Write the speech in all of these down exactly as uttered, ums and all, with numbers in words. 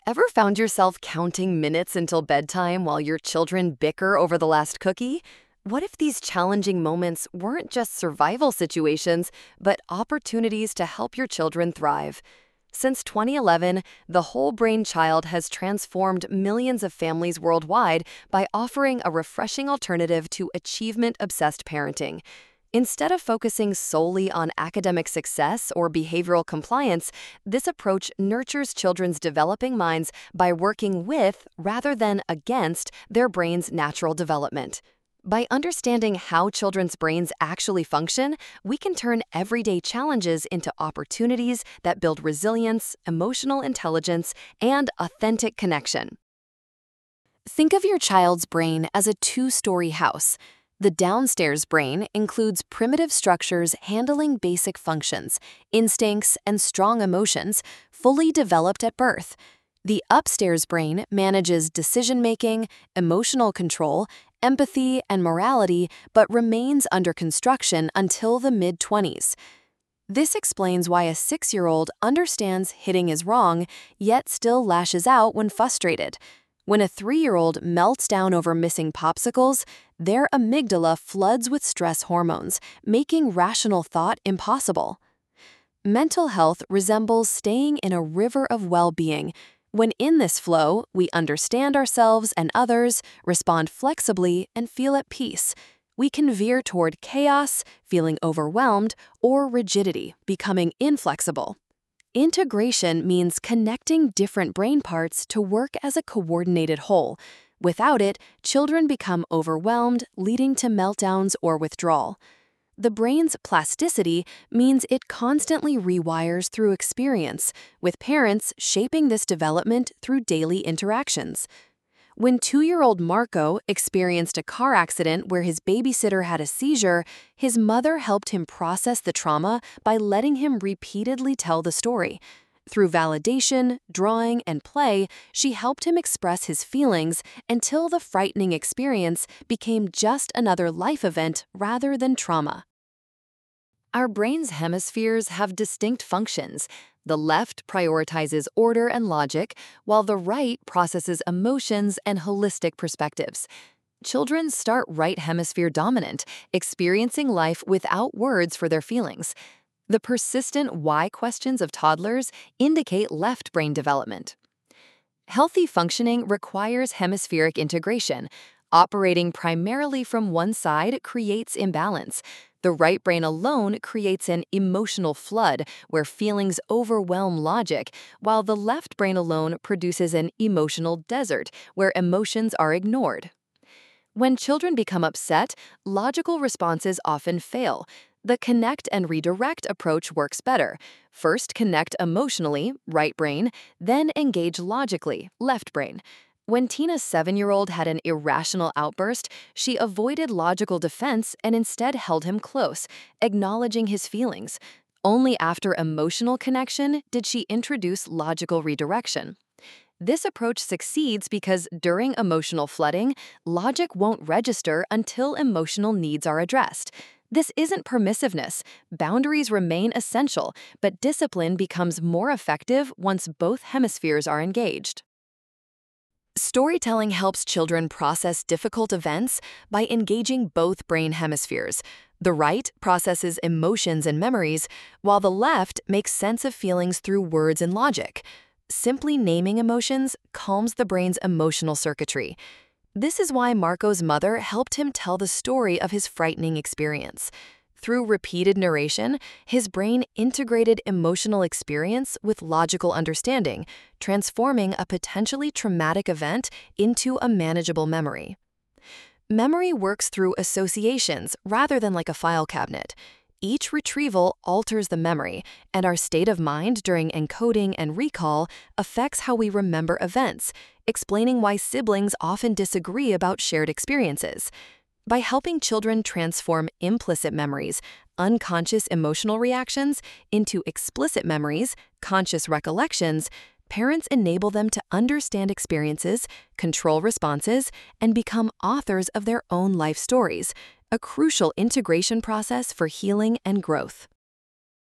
Ever found yourself counting minutes until bedtime while your children bicker over the last cookie? What if these challenging moments weren't just survival situations, but opportunities to help your children thrive? Since twenty eleven, the Whole Brain Child has transformed millions of families worldwide by offering a refreshing alternative to achievement-obsessed parenting. Instead of focusing solely on academic success or behavioral compliance, this approach nurtures children's developing minds by working with, rather than against, their brain's natural development. By understanding how children's brains actually function, we can turn everyday challenges into opportunities that build resilience, emotional intelligence, and authentic connection. Think of your child's brain as a two-story house. The downstairs brain includes primitive structures handling basic functions, instincts, and strong emotions, fully developed at birth. The upstairs brain manages decision-making, emotional control, empathy, and morality, but remains under construction until the mid-twenties. This explains why a six-year-old understands hitting is wrong, yet still lashes out when frustrated. When a three-year-old melts down over missing popsicles, their amygdala floods with stress hormones, making rational thought impossible. Mental health resembles staying in a river of well-being. When in this flow, we understand ourselves and others, respond flexibly, and feel at peace. We can veer toward chaos, feeling overwhelmed, or rigidity, becoming inflexible. Integration means connecting different brain parts to work as a coordinated whole. Without it, children become overwhelmed, leading to meltdowns or withdrawal. The brain's plasticity means it constantly rewires through experience, with parents shaping this development through daily interactions. When two-year-old Marco experienced a car accident where his babysitter had a seizure, his mother helped him process the trauma by letting him repeatedly tell the story. Through validation, drawing, and play, she helped him express his feelings until the frightening experience became just another life event rather than trauma. Our brain's hemispheres have distinct functions. The left prioritizes order and logic, while the right processes emotions and holistic perspectives. Children start right hemisphere dominant, experiencing life without words for their feelings. The persistent why questions of toddlers indicate left brain development. Healthy functioning requires hemispheric integration. Operating primarily from one side creates imbalance. The right brain alone creates an emotional flood where feelings overwhelm logic, while the left brain alone produces an emotional desert where emotions are ignored. When children become upset, logical responses often fail. The connect and redirect approach works better. First connect emotionally, right brain, then engage logically, left brain. When Tina's seven-year-old had an irrational outburst, she avoided logical defense and instead held him close, acknowledging his feelings. Only after emotional connection did she introduce logical redirection. This approach succeeds because during emotional flooding, logic won't register until emotional needs are addressed. This isn't permissiveness. Boundaries remain essential, but discipline becomes more effective once both hemispheres are engaged. Storytelling helps children process difficult events by engaging both brain hemispheres. The right processes emotions and memories, while the left makes sense of feelings through words and logic. Simply naming emotions calms the brain's emotional circuitry. This is why Marco's mother helped him tell the story of his frightening experience. Through repeated narration, his brain integrated emotional experience with logical understanding, transforming a potentially traumatic event into a manageable memory. Memory works through associations rather than like a file cabinet. Each retrieval alters the memory, and our state of mind during encoding and recall affects how we remember events, explaining why siblings often disagree about shared experiences. By helping children transform implicit memories, unconscious emotional reactions, into explicit memories, conscious recollections, parents enable them to understand experiences, control responses, and become authors of their own life stories, a crucial integration process for healing and growth.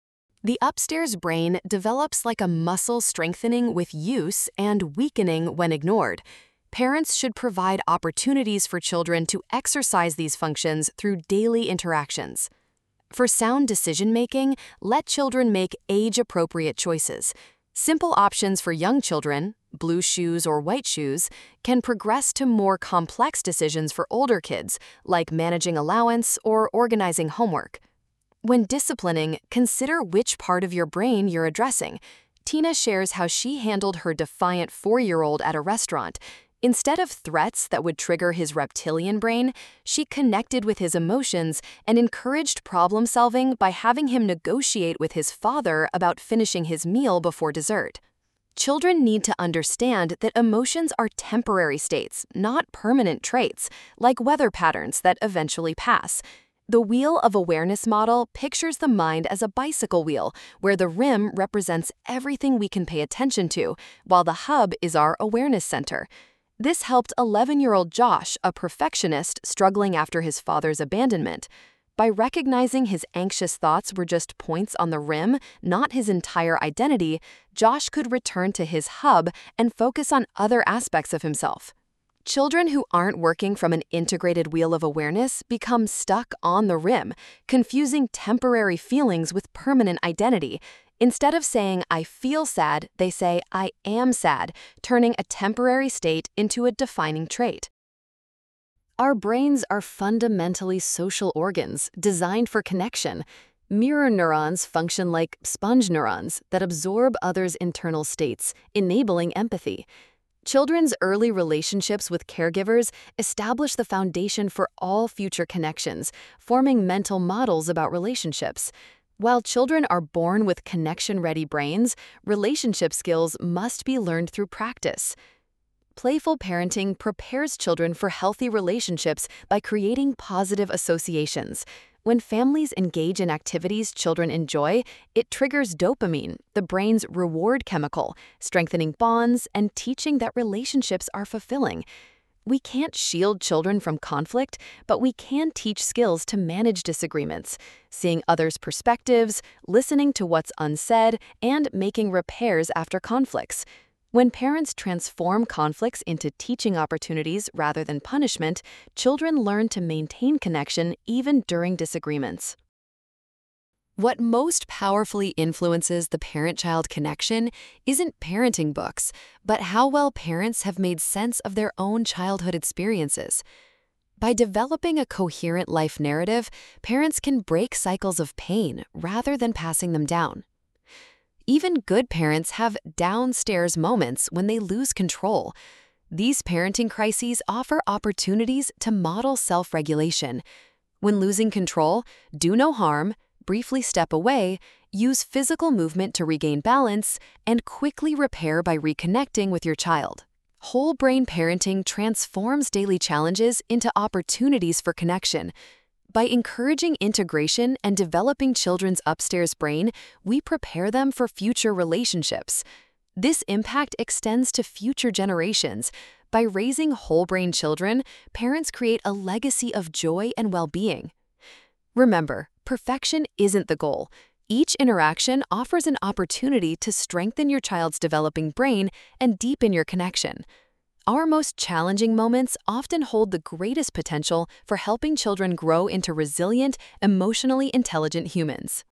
The upstairs brain develops like a muscle strengthening with use and weakening when ignored. Parents should provide opportunities for children to exercise these functions through daily interactions. For sound decision-making, let children make age-appropriate choices. Simple options for young children, blue shoes or white shoes, can progress to more complex decisions for older kids, like managing allowance or organizing homework. When disciplining, consider which part of your brain you're addressing. Tina shares how she handled her defiant four-year-old at a restaurant. Instead of threats that would trigger his reptilian brain, she connected with his emotions and encouraged problem-solving by having him negotiate with his father about finishing his meal before dessert. Children need to understand that emotions are temporary states, not permanent traits, like weather patterns that eventually pass. The Wheel of Awareness model pictures the mind as a bicycle wheel, where the rim represents everything we can pay attention to, while the hub is our awareness center. This helped eleven-year-old Josh, a perfectionist struggling after his father's abandonment. By recognizing his anxious thoughts were just points on the rim, not his entire identity, Josh could return to his hub and focus on other aspects of himself. Children who aren't working from an integrated wheel of awareness become stuck on the rim, confusing temporary feelings with permanent identity. Instead of saying, "I feel sad," they say, "I am sad," turning a temporary state into a defining trait. Our brains are fundamentally social organs designed for connection. Mirror neurons function like sponge neurons that absorb others' internal states, enabling empathy. Children's early relationships with caregivers establish the foundation for all future connections, forming mental models about relationships. While children are born with connection-ready brains, relationship skills must be learned through practice. Playful parenting prepares children for healthy relationships by creating positive associations. When families engage in activities children enjoy, it triggers dopamine, the brain's reward chemical, strengthening bonds and teaching that relationships are fulfilling. We can't shield children from conflict, but we can teach skills to manage disagreements, seeing others' perspectives, listening to what's unsaid, and making repairs after conflicts. When parents transform conflicts into teaching opportunities rather than punishment, children learn to maintain connection even during disagreements. What most powerfully influences the parent-child connection isn't parenting books, but how well parents have made sense of their own childhood experiences. By developing a coherent life narrative, parents can break cycles of pain rather than passing them down. Even good parents have downstairs moments when they lose control. These parenting crises offer opportunities to model self-regulation. When losing control, do no harm, briefly step away, use physical movement to regain balance, and quickly repair by reconnecting with your child. Whole brain parenting transforms daily challenges into opportunities for connection. By encouraging integration and developing children's upstairs brain, we prepare them for future relationships. This impact extends to future generations. By raising whole brain children, parents create a legacy of joy and well-being. Remember, perfection isn't the goal. Each interaction offers an opportunity to strengthen your child's developing brain and deepen your connection. Our most challenging moments often hold the greatest potential for helping children grow into resilient, emotionally intelligent humans.